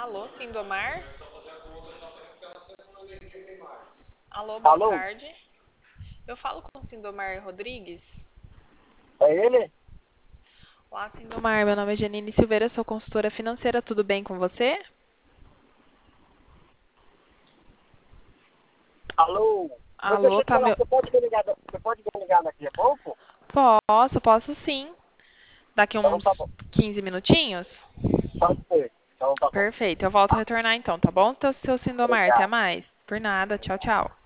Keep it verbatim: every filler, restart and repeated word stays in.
Alô, Sindomar? Alô, boa Alô? tarde. Eu falo com o Sindomar Rodrigues. É ele? Olá, Sindomar. Meu nome é Janine Silveira, sou consultora financeira. Tudo bem com você? Alô? Mas deixa Alô, eu te tá falar, meu... você pode me ligar, da- você pode me ligar daqui a pouco? Posso, posso sim. Daqui Então uns tá bom. quinze minutinhos? Pode ser. Então tá bom. Perfeito, eu volto a retornar então, tá bom? Então, seu Sindomar, até Obrigado. mais. Por nada, tchau, tchau.